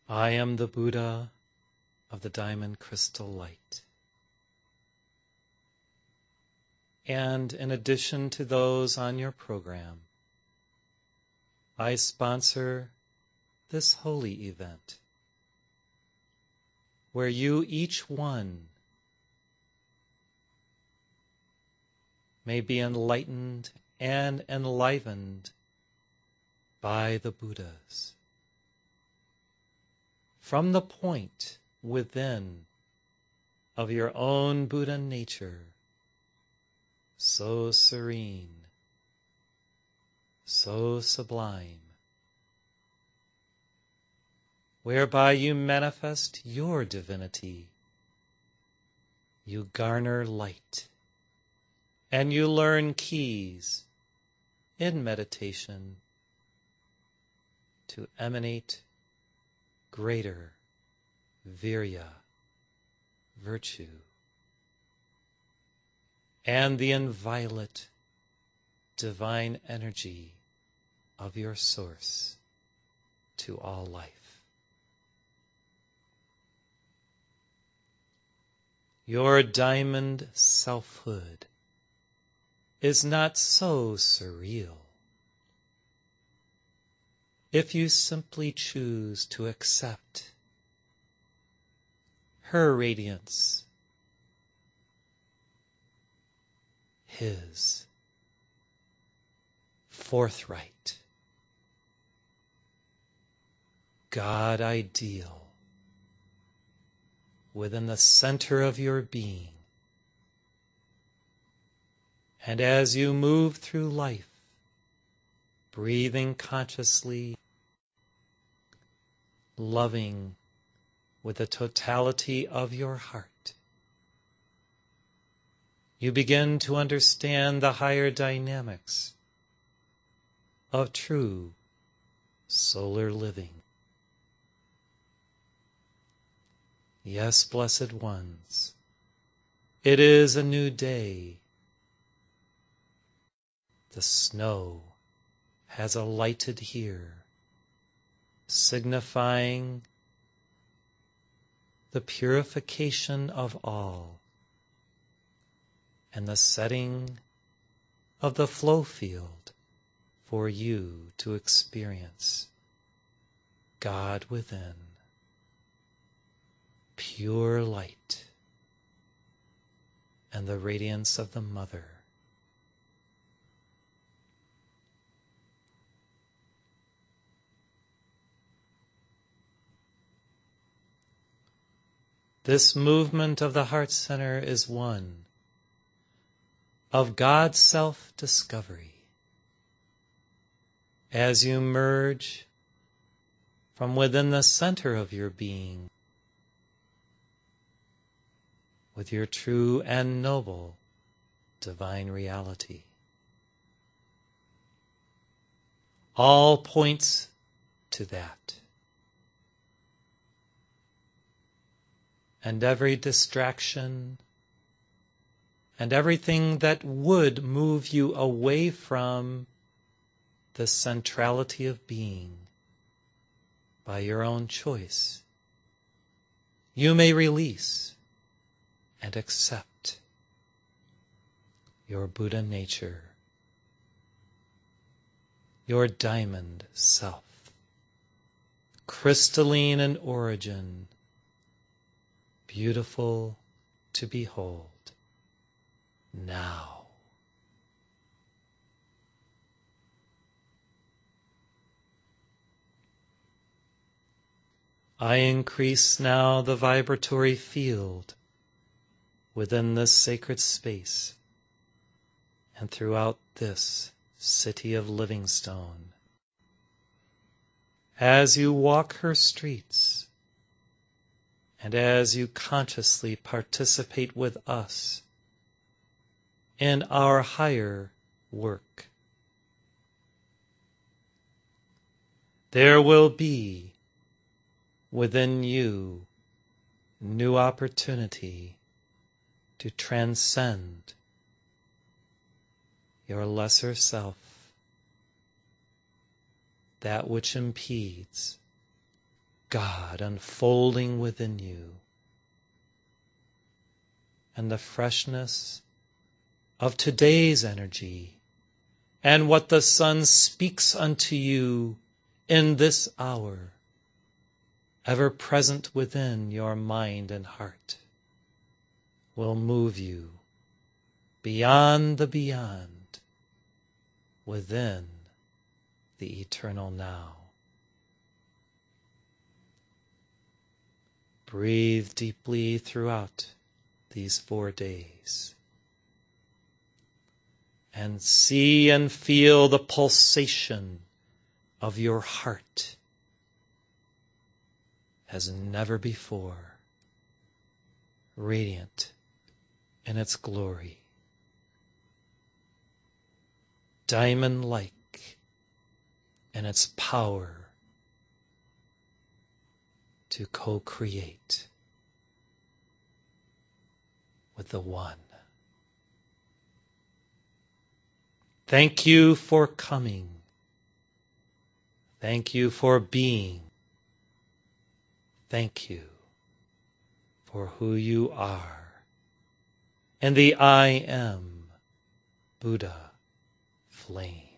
I am the Buddha of the diamond crystal light. And in addition to those on your program, I sponsor this holy event where you, each one, may be enlightened and enlivened by the Buddhas. From the point within of your own Buddha nature, so serene, so sublime, whereby you manifest your divinity, you garner light, and you learn keys in meditation to emanate greater virya, virtue, and the inviolate divine energy of your source to all life. Your diamond selfhood is not so surreal if you simply choose to accept her radiance, his forthright, God ideal within the center of your being. And as you move through life, breathing consciously, loving with the totality of your heart, you begin to understand the higher dynamics of true solar living. Yes, blessed ones, it is a new day. The snow has alighted here, signifying the purification of all and the setting of the flow field for you to experience God within, pure light, and the radiance of the Mother. This movement of the heart center is one of God's self-discovery. As you merge from within the center of your being with your true and noble divine reality. All points to that. And every distraction and everything that would move you away from the centrality of being by your own choice, you may release and accept your Buddha nature, your diamond self, crystalline in origin, beautiful to behold now. I increase now the vibratory field within this sacred space and throughout this city of Livingstone. As you walk her streets, and as you consciously participate with us in our higher work, there will be within you new opportunity to transcend your lesser self, that which impedes God unfolding within you, and the freshness of today's energy, and what the sun speaks unto you in this hour, ever present within your mind and heart, will move you beyond the beyond, within the eternal now. Breathe deeply throughout these 4 days, and see and feel the pulsation of your heart as never before, radiant in its glory, diamond-like in its power to co-create with the One. Thank you for coming. Thank you for being. Thank you for who you are. And the I Am Buddha Flame.